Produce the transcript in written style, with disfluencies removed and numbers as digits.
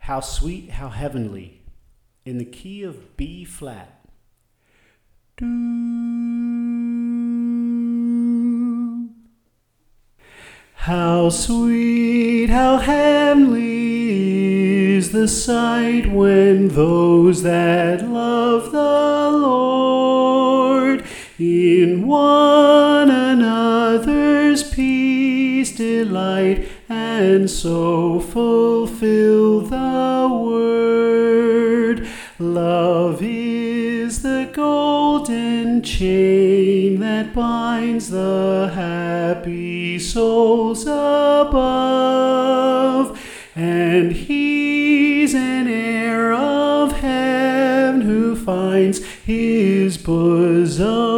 How sweet, how heavenly, in the key of B flat. Do. How sweet, how heavenly is the sight when those that love the Lord in one another's peace delight, and so fulfill the word. Love is the golden chain that binds the happy souls above, and he's an heir of heaven who finds his bosom